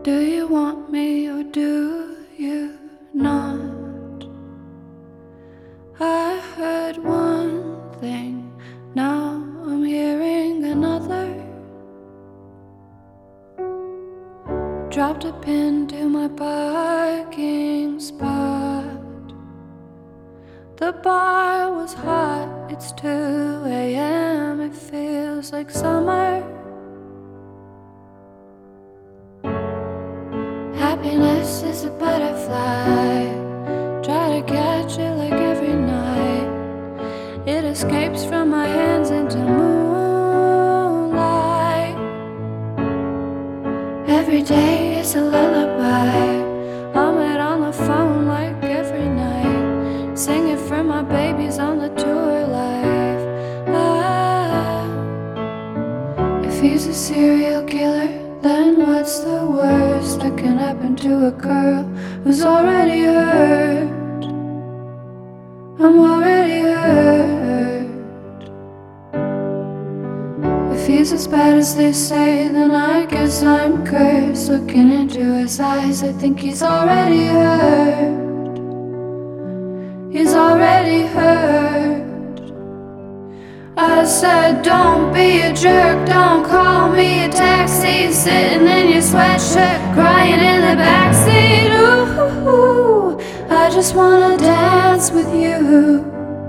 Do you want me or do you not? I heard one thing, now I'm hearing another. Dropped a pin to my parking spot. The bar was hot, it's 2 a.m. It feels like summer. Happiness is a butterfly. Try to catch it like every night. It escapes from my hands into moonlight. Every day is a lullaby. I'm it on the phone like every night, singing for my babies on the tour life. If he's a serial killer, then what's the worst that can happen to a girl who's already hurt? I'm already hurt. If he's as bad as they say, then I guess I'm cursed. Looking into his eyes, I think he's already hurt. He's already hurt. I said, don't be a jerk, don't call me a taxi. Sitting in your sweatshirt, crying in the backseat. Ooh, I just wanna dance with you.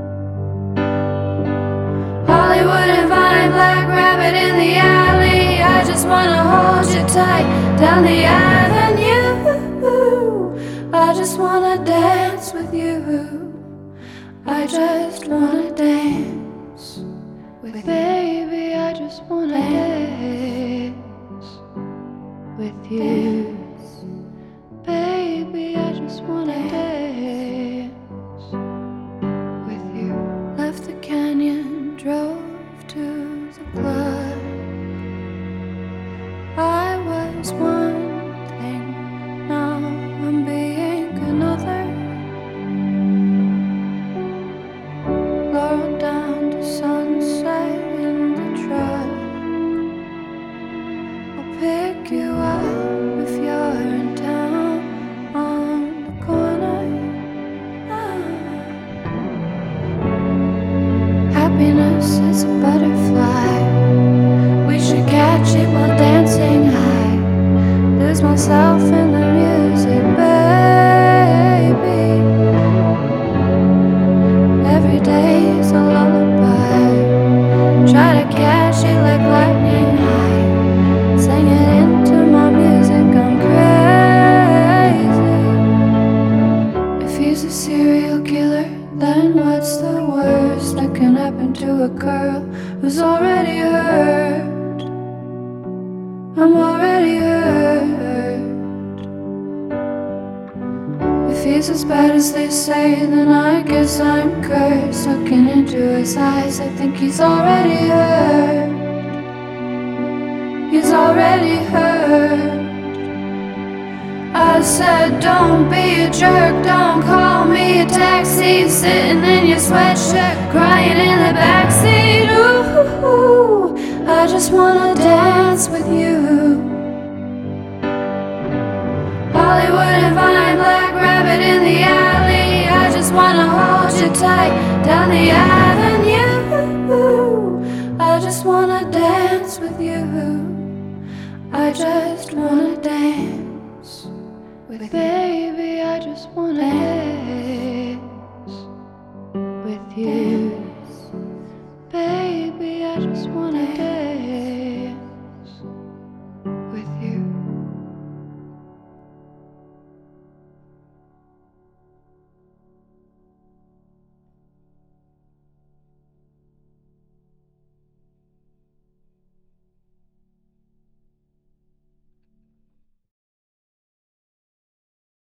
Hollywood and Vine, Black Rabbit in the alley. I just wanna hold you tight down the avenue. I just wanna dance with you. I just wanna dance with baby, I just wanna dance with you. Baby, I just wanna dance with you. Left the canyon, drove to the club. I was one thing, now I'm being another. Laurel down to sunset in the truck. I'll pick you up if you're in town on the corner. Happiness is a butterfly. We should catch it while dancing high. Lose myself in the music, baby. Every day is a lullaby. Try to catch it like lightning high. Sing it into my music, I'm crazy. If he's a serial killer, then what's the worst that can happen to a girl who's already hurt? I'm already hurt. If he's as bad as they say, then I guess I'm cursed. Looking into his eyes, I think he's already hurt. He's already hurt. I said, don't be a jerk, don't call me a taxi. Sitting in your sweatshirt, crying in the backseat. Ooh, I just wanna dance with you. Hollywood and Vine, Black Rabbit in the alley. I just wanna hold you tight down the avenue. I just wanna dance with you. I just wanna dance with baby, I just wanna dance with you.